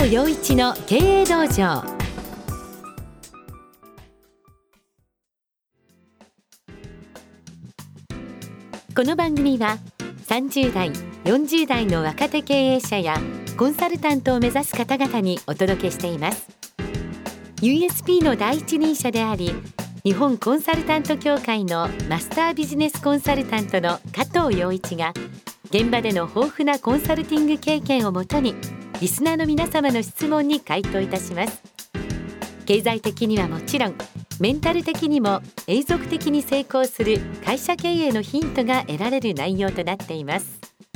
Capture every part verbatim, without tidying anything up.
藤洋一の経営道場。この番組はさんじゅう代、よんじゅう代の若手経営者やコンサルタントを目指す方々にお届けしています。 ユーエスピー の第一人者であり、日本コンサルタント協会のマスタービジネスコンサルタントの加藤洋一が、現場での豊富なコンサルティング経験をもとにリスナーの皆様の質問に回答いたします。経済的にはもちろん、メンタル的にも永続的に成功する会社経営のヒントが得られる内容となっています。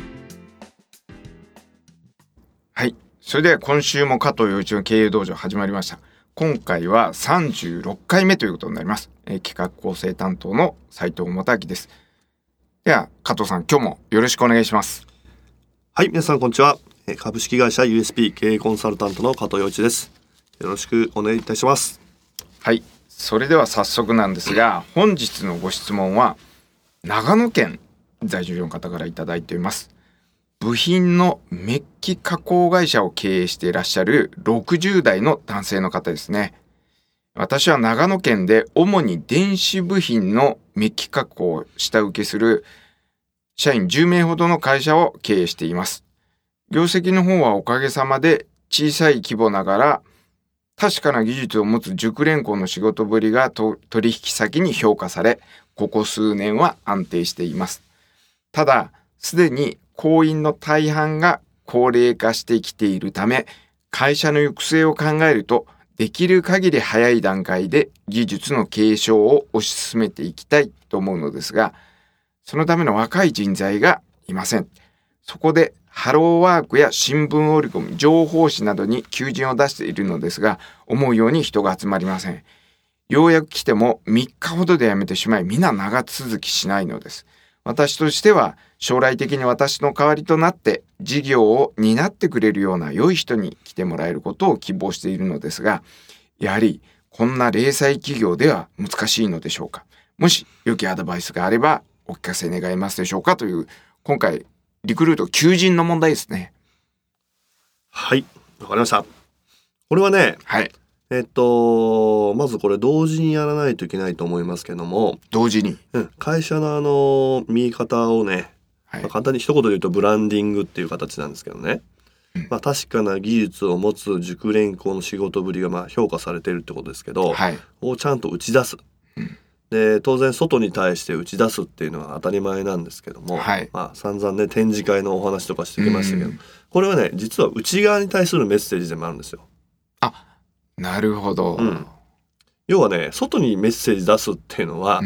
はい、それでは今週も加藤洋一の経営道場始まりました。今回はさんじゅうろっかいめということになります。えー、企画構成担当の斉藤元明です。では加藤さん、今日もよろしくお願いします。 はい、皆さんこんにちは。株式会社 ユーエスピー 経営コンサルタントの加藤洋一です。よろしくお願いいたします。 はい、それでは早速なんですが、本日のご質問は長野県在住の方からいただいています。部品のメッキ加工会社を経営していらっしゃるろくじゅう代の男性の方ですね。私は長野県で主に電子部品のメッキ加工を下請けする社員じゅうめいほどの会社を経営しています。業績の方はおかげさまで小さい規模ながら確かな技術を持つ熟練工の仕事ぶりがと取引先に評価され、ここ数年は安定しています。ただ、すでに行員の大半が高齢化してきているため、会社の行く末を考えると、できる限り早い段階で技術の継承を推し進めていきたいと思うのですが、そのための若い人材がいません。そこでハローワークや新聞折り込み、情報誌などに求人を出しているのですが、思うように人が集まりません。ようやく来てもみっかほどで辞めてしまい、皆長続きしないのです。私としては将来的に私の代わりとなって事業を担ってくれるような良い人に来てもらえることを希望しているのですが、やはりこんな零細企業では難しいのでしょうか。もし良きアドバイスがあればお聞かせ願えますでしょうか、という、今回リクルート求人の問題ですね。 はい、わかりました。これはね、 はい、 えっとまずこれ同時にやらないといけないと思いますけども、 同時に、 うん、会社のあの見方をね、 はい、 まあ、簡単に一言で言うとブランディングっていう形なんですけどね、うん、まあ、確かな技術を持つ熟練工の仕事ぶりがまあ評価されているってことですけど、 はい、 をちゃんと打ち出す、うん、で当然外に対して打ち出すっていうのは当たり前なんですけども、はい、まあ、散々ね展示会のお話とかしてきましたけど、うん、これはね実は内側に対するメッセージでもあるんですよ。 あ、なるほど、うん、 要はね外にメッセージ出すっていうのは、うん、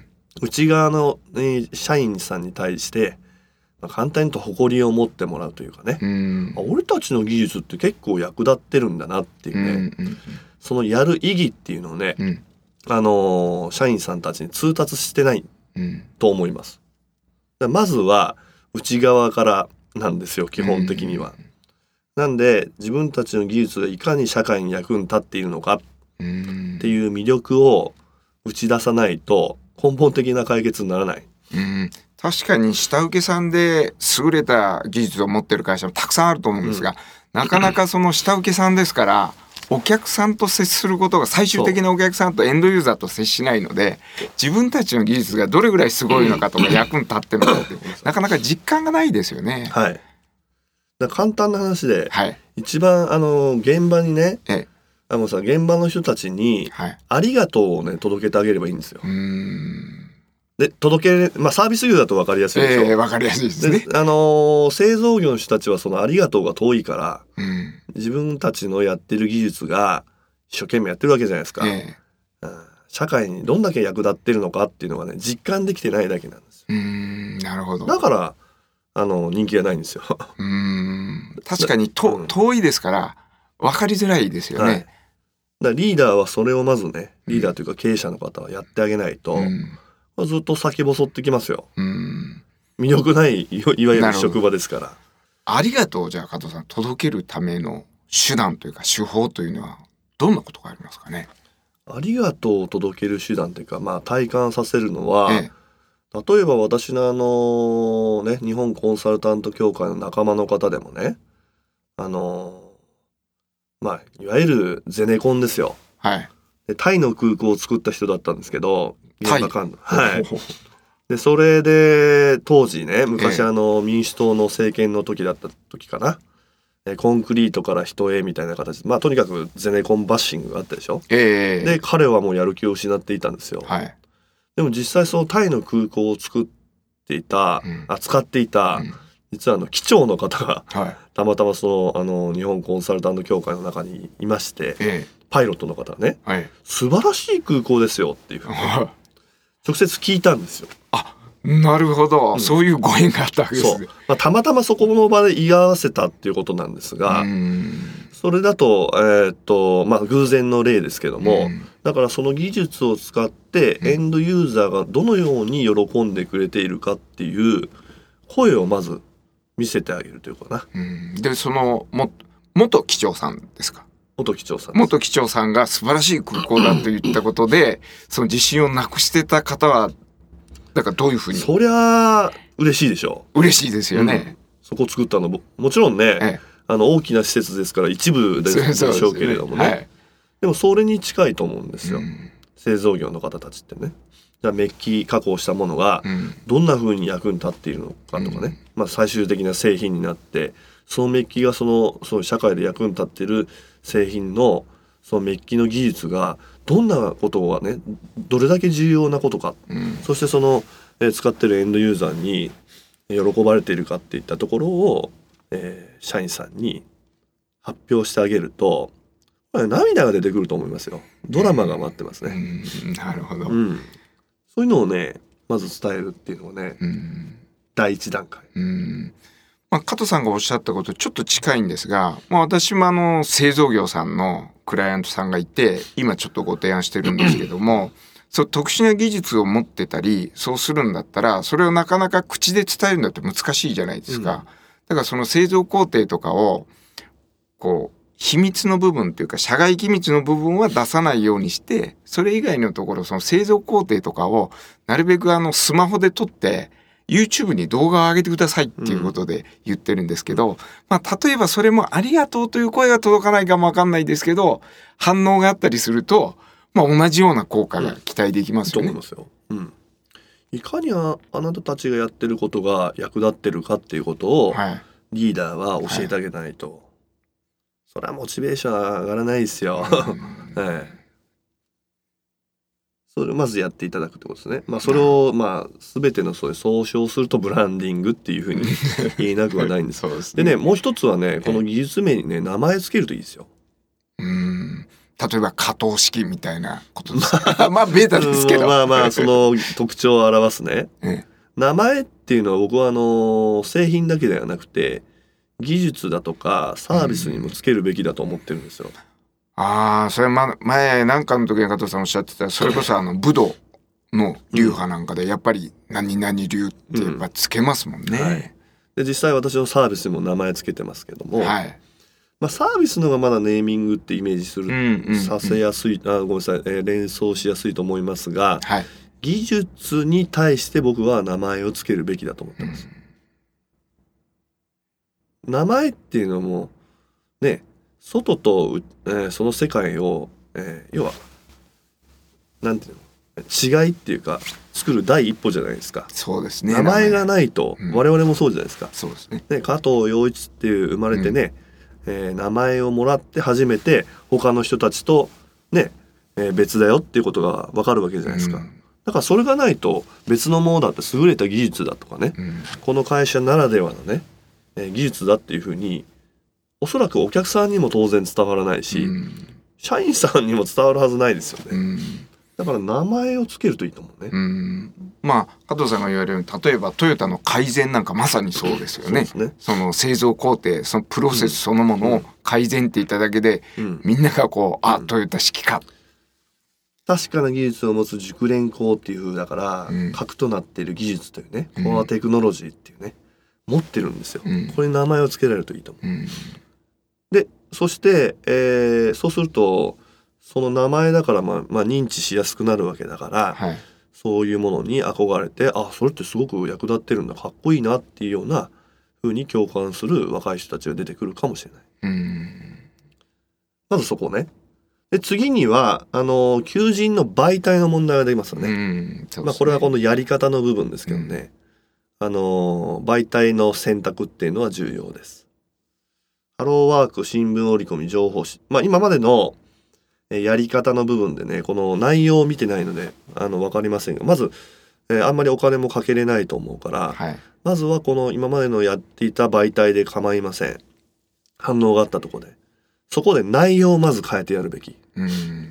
内側の、ね、社員さんに対して、まあ、簡単に言うと誇りを持ってもらうというかね、うん、俺たちの技術って結構役立ってるんだなっていうね、うんうんうん、そのやる意義っていうのをね、うん、あのー、社員さんたちに通達してないと思います、うん、まずは内側からなんですよ、基本的には、うん、なんで自分たちの技術がいかに社会に役に立っているのかっていう魅力を打ち出さないと根本的な解決にならない、 うん、確かに下請けさんで優れた技術を持ってる会社もたくさんあると思うんですが、うん、なかなかその下請けさんですからお客さんと接することが、最終的なお客さんとエンドユーザーと接しないので、自分たちの技術がどれぐらいすごいのかとか役に立ってるのかってなかなか実感がないですよね。 はい、だ簡単な話で、はい、一番あの現場にね、ええ、あのさ現場の人たちに、はい、ありがとうをね届けてあげればいいんですよ。うーんで届け、まあ、サービス業だと分かりやすいでしょ。 えー、分かりやすいですね。 で、あのー、製造業の人たちはそのありがとうが遠いから、うん、自分たちのやってる技術が一生懸命やってるわけじゃないですか、えーうん、社会にどんだけ役立ってるのかっていうのがね実感できてないだけなんですよ。 うーん、なるほど。 だからあの人気がないんですよ。 うーん、確かにと、うん、遠いですから分かりづらいですよね、はい、だからリーダーはそれをまずね、リーダーというか経営者の方はやってあげないと、うんずっと先細ってきますよ。うん、魅力ないいわゆる職場ですから。 ありがとう、じゃあ加藤さん、届けるための手段というか手法というのはどんなことがありますかね。 ありがとうを届ける手段というか、まあ、体感させるのは、ええ、例えば私のあのね日本コンサルタント協会の仲間の方でもね、あのまあいわゆるゼネコンですよ。 はい。 でタイの空港を作った人だったんですけど、 タイ。 はい。でそれで当時ね、昔あの民主党の政権の時だった時かな、ええ、コンクリートから人へみたいな形で、まあとにかくゼネコンバッシングがあったでしょ。ええ、で彼はもうやる気を失っていたんですよ。はい。でも実際そのタイの空港を作っていた、うん、あ使っていた、うん、実はあの機長の方が、はい、たまたまそのあの日本コンサルタント協会の中にいまして、ええ、パイロットの方がね、はい、素晴らしい空港ですよっていうふうに直接聞いたんですよ。あ、 なるほど、うん、そういうご縁があったわけですね。 そう、まあ、たまたまそこの場で言い合わせたっていうことなんですが、うんそれだと、えーっとまあ、偶然の例ですけども、うん、だからその技術を使ってエンドユーザーがどのように喜んでくれているかっていう声をまず見せてあげるというかな。 うん、でそのも元機長さんですか。 元機長さんです。 元機長さんが素晴らしい空港だと言ったことでその自信をなくしてた方はだからどういうふうに。 そりゃ嬉しいでしょう。嬉しいですよね、うん、 そこを作ったの も, もちろんね、ええ、あの大きな施設ですから一部でしょうけれどもね、はい、でもそれに近いと思うんですよ、うん、製造業の方たちってね。じゃあメッキ加工したものがどんな風に役に立っているのかとかね、うんまあ、最終的な製品になってそのメッキがその、その社会で役に立っている製品のそのメッキの技術がどんなことがねどれだけ重要なことか、うん、そしてその、えー、使ってるエンドユーザーに喜ばれているかっていったところを、えー、社員さんに発表してあげると涙が出てくると思いますよ。ドラマが待ってますね、 うん、なるほど、 うん、そういうのをねまず伝えるっていうのはね、うん、第一段階、 うんまあ、加藤さんがおっしゃったことちょっと近いんですが、まあ、私もあの製造業さんのクライアントさんがいて今ちょっとご提案してるんですけどもそう特殊な技術を持ってたりそうするんだったらそれをなかなか口で伝えるのって難しいじゃないですか、うん、だからその製造工程とかをこう秘密の部分っていうか社外機密の部分は出さないようにしてそれ以外のところその製造工程とかをなるべくあのスマホで撮って YouTube に動画を上げてくださいっていうことで言ってるんですけど、うんまあ、例えばそれもありがとうという声が届かないかもわかんないですけど反応があったりすると、まあ、同じような効果が期待できますよね、 うん、と思いますよ、うん、いかに あ, あなたたちがやってることが役立ってるかっていうことをリーダーは教えてあげないと、はいはいそれはモチベーション上がらないですよ、はい、それをまずやっていただくってことですね。まあそれをまあ全てのそういう総称するとブランディングっていうふうに言えなくはないんですそうです、ね、でねもう一つはねこの技術名にね名前つけるといいですよ。 うーん例えば可動式みたいなことですかまあベータですけどまあまあその特徴を表すね、ええ、名前っていうのは僕はあの製品だけではなくて技術だとかサービスにもつけるべきだと思ってるんですよ、うん、 ああそれ、ま、前なんかの時に加藤さんおっしゃってたそれこそあの武道の流派なんかでやっぱり何々流ってやっぱつけますもんね、うんはい、 で実際私のサービスにも名前つけてますけども、はいまあ、サービスのがまだネーミングってイメージする、うんうんうん、させやすいあごめんなさい、えー、連想しやすいと思いますが、はい、技術に対して僕は名前をつけるべきだと思ってます、うん名前っていうのもね外と、えー、その世界を、えー、要はなんていうの違いっていうか作る第一歩じゃないですか。 そうですね。 名前がないと、うん、我々もそうじゃないですか。 そうですね。 で加藤陽一っていう生まれてね、うんえー、名前をもらって初めて他の人たちとね、えー、別だよっていうことが分かるわけじゃないですか。うん、だからそれがないと別のものだって優れた技術だとかね、うん、この会社ならではのねえー、技術だっていうふうにおそらくお客さんにも当然伝わらないし、うん、社員さんにも伝わるはずないですよね、うん、だから名前をつけるといいと思うね、うん、 まあ加藤さんが言われるように例えばトヨタの改善なんかまさにそうですよね。 そ, ねその製造工程そのプロセスそのものを改善っていただけで、うん、みんながこう、うん、あトヨタ式か確かな技術を持つ熟練工っていう風だから、うん、核となっている技術というねコアテクノロジーっていうね持ってるんですよ、うん、これに名前を付けられるといいと思う、うん、でそして、えー、そうするとその名前だから、まあまあ、認知しやすくなるわけだから、はい、そういうものに憧れてあそれってすごく役立ってるんだかっこいいなっていうような風に共感する若い人たちが出てくるかもしれない、うんまずそこね。で次にはあの求人の媒体の問題が出ますよね。 うんそうですね。 まあ、これはこのやり方の部分ですけどね、うん、あの媒体の選択っていうのは重要です。ハローワーク、新聞折り込み、情報誌、まあ今までのやり方の部分でね、この内容を見てないのであの分かりませんが、まず、えー、あんまりお金もかけれないと思うから、はい、まずはこの今までのやっていた媒体で構いません。反応があったところでそこで内容をまず変えてやるべき。 うん、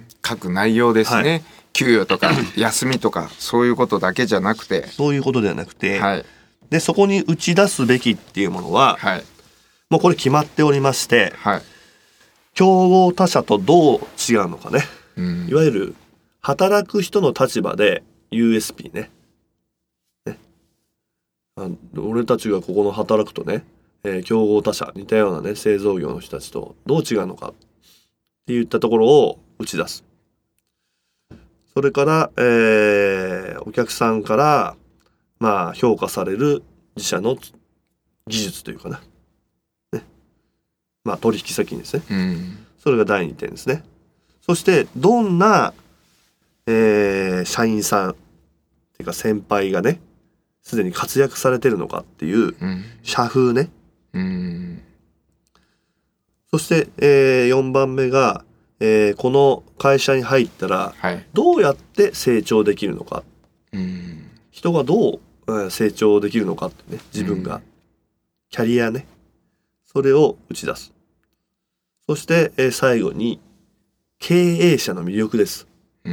書く内容ですね、はい、給与とか休みとかそういうことだけじゃなくてそういうことではなくて、はい、でそこに打ち出すべきっていうものは、はい、もうこれ決まっておりまして、はい、競合他社とどう違うのかね、うん、いわゆる働く人の立場で ユーエスピー ね、ね、あ俺たちがここの働くとね、えー、競合他社似たようなね製造業の人たちとどう違うのかっていったところを打ち出す。それから、えー、お客さんからまあ評価される自社の技術というかな、ね、まあ取引先ですね、うん、それがだいにてんですね。そしてどんな、えー、社員さんっていうか先輩がねすでに活躍されてるのかっていう、うん、社風ね、うん、そして、えー、よんばんめが、えー、この会社に入ったらどうやって成長できるのか、うん、人がどう、えー、成長できるのかってね、自分が、うん、キャリアね、それを打ち出す。そして、えー、最後に経営者の魅力です、うん、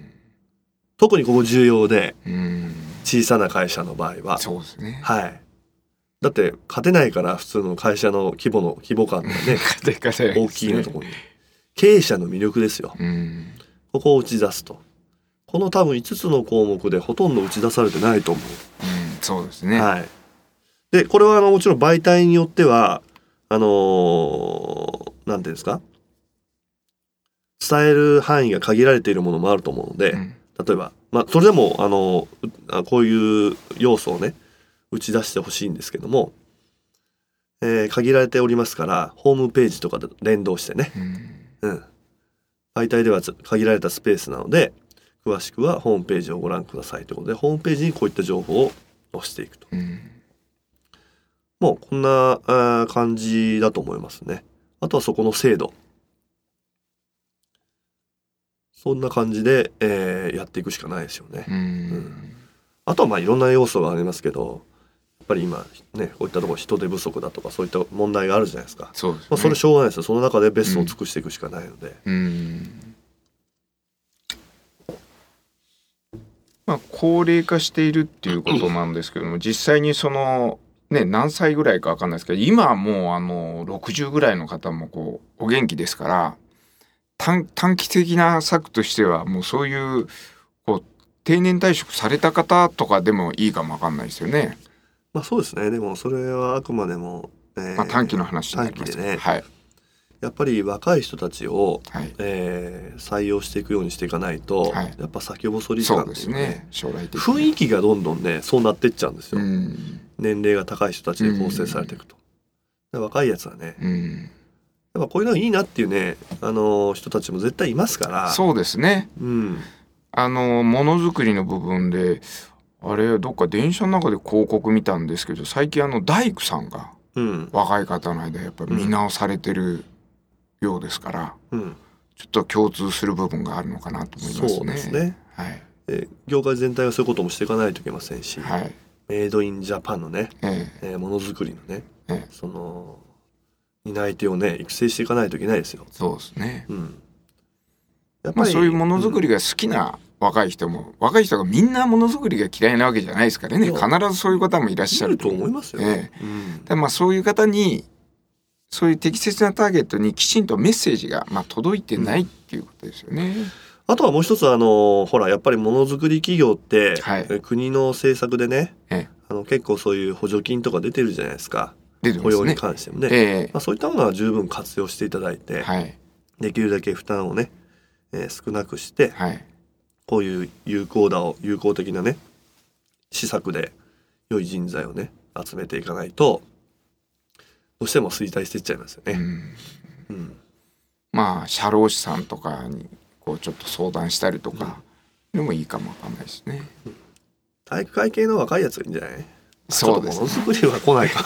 特にここ重要で、うん、小さな会社の場合はそうですね、 はい、だって勝てないから普通の会社の規模の規模感がね大きいのところに経営者の魅力ですよ、うん、ここを打ち出すと。この多分いつつの項目でほとんど打ち出されてないと思う、 うん、そうですね、 はい、でこれはあのもちろん媒体によってはあのー、なんていうんですか、伝える範囲が限られているものもあると思うので、うん、例えば、まあ、それでもあのこういう要素をね打ち出してほしいんですけども、えー、限られておりますからホームページとかで連動してね、うんうん、媒体では限られたスペースなので詳しくはホームページをご覧くださいということでホームページにこういった情報を載せていくと、うん、もうこんなあ感じだと思いますね。あとはそこの精度、そんな感じで、えー、やっていくしかないですよね、うんうん、あとはまあいろんな要素がありますけどやっぱり今ねこういったところ人手不足だとかそういった問題があるじゃないですか。 そうですね、 まあ、それしょうがないですよ。その中でベストを尽くしていくしかないので、うんうんまあ、高齢化しているっていうことなんですけども実際にそのね何歳ぐらいか分かんないですけど今はもうあのろくじゅうぐらいの方もこうお元気ですから短, 短期的な策としてはもうそういうこう定年退職された方とかでもいいかも分かんないですよね。 まあそうですね。でもそれはあくまでも、 えーまあ、短期の話になります短期でね、はい、やっぱり若い人たちを、はいえー、採用していくようにしていかないと、はい、やっぱ先細り感っていうね、ね将来的に雰囲気がどんどんねそうなってっちゃうんですよ。うん年齢が高い人たちで構成されていくと、うん、若いやつはね、うん、やっぱこういうのいいなっていうね、あのー、人たちも絶対いますから。 そうですね、うん、あのものづくりの部分であれどっか電車の中で広告見たんですけど最近あの大工さんが、うん、若い方の間やっぱり見直されてるようですから、うん、ちょっと共通する部分があるのかなと思いますね。 そうですね、はいえ業界全体はそういうこともしていかないといけませんし、はい、メイドインジャパンのね、えええー、ものづくりのね、ええ、その担い手をね育成していかないといけないですよ。 そうですね、うん、やっぱり、まあ、そういうものづくりが好きな、うん若い人も若い人がみんなものづくりが嫌いなわけじゃないですからね。必ずそういう方もいらっしゃると思いますよ、ええうん、 でまあそういう方にそういう適切なターゲットにきちんとメッセージが、まあ、届いてないっていうことですよね、うん、 あとはもう一つあのほらやっぱりものづくり企業って、はい、国の政策でね、ええ、あの結構そういう補助金とか出てるじゃないですか。出てますね、雇用に関してもね、ええまあ、そういったものは十分活用していただいて、はい、できるだけ負担をね、えー、少なくして、はいこういう有効打を有効的なね施策で良い人材をね集めていかないとどうしても衰退していっちゃいますよね、うんうんまあ社労士さんとかにこうちょっと相談したりとかでもいいかもわかんないですね。 体育会系の若いやつがいいんじゃない？ そうですね。 ちょっとものづくりは来ないか。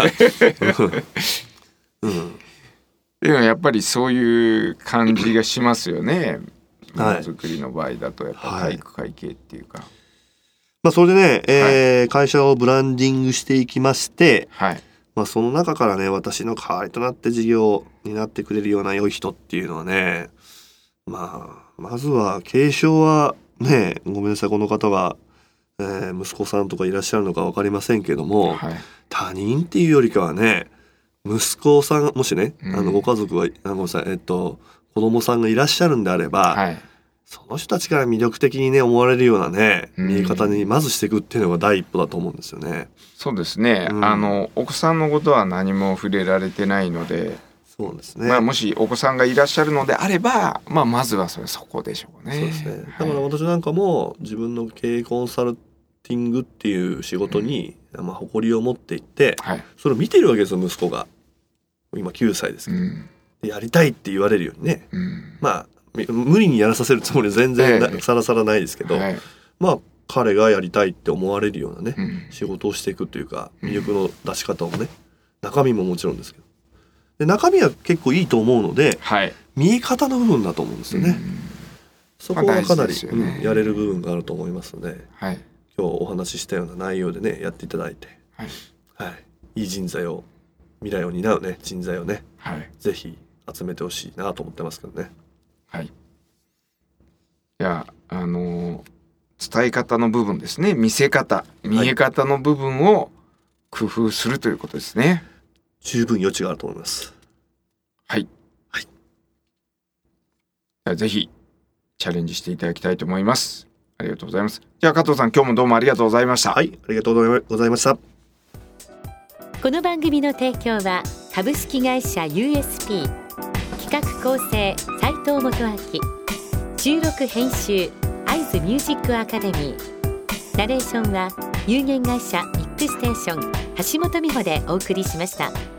うん。 でもやっぱりそういう感じがしますよね。ものづくりの場合だとやっぱ体育会系っていうか。はい、 まあそれでね、えーはい、会社をブランディングしていきまして、 はい、 まあその中からね、私の代わりとなって事業になってくれるような良い人っていうのはね、まあまずは継承はね、ごめんなさいこの方が、えー、息子さんとかいらっしゃるのか分かりませんけども、はい、他人っていうよりかはね、息子さんもしね、うん、あのご家族はあのさえっと子供さんがいらっしゃるんであれば、はい、その人たちから魅力的にね思われるようなね見え方にまずしていくっていうのが第一歩だと思うんですよね。 そうですね、うん、あのお子さんのことは何も触れられてないので、 そうですね、 まあ、もしお子さんがいらっしゃるのであれば、まあ、まずはそれそこでしょうね。 そうですね、だから私なんかも自分の経営コンサルティングっていう仕事に、うんまあ、誇りを持っていって、はい、それを見てるわけですよ。息子が今きゅうさいですけど、うん、でやりたいって言われるようにね、うん、まあ無理にやらさせるつもりは全然な、ええ、さらさらないですけど、はい、まあ彼がやりたいって思われるようなね、うん、仕事をしていくというか魅力の出し方をね、中身ももちろんですけど、で中身は結構いいと思うので、はい、見え方の部分だと思うんですよね、うん、そこはかなり、ねうん、やれる部分があると思いますので、はい、今日お話ししたような内容でねやっていただいて、はいはい、いい人材を未来を担うね人材をね、はい、ぜひ集めてほしいなと思ってますけどね。 はい。いやあのー、伝え方の部分ですね、見せ方見え方の部分を工夫するということですね。 十分余地があると思います。 はい。はい。じゃあぜひチャレンジしていただきたいと思います。ありがとうございます。じゃあ加藤さん今日もどうもありがとうございました。 はい、ありがとうございました。 この番組の提供は株式会社 ユーエスピー、 企画構成斉藤元明、収録編集アイズミュージックアカデミー、ナレーションは有限会社ミックステーション橋本美穂でお送りしました。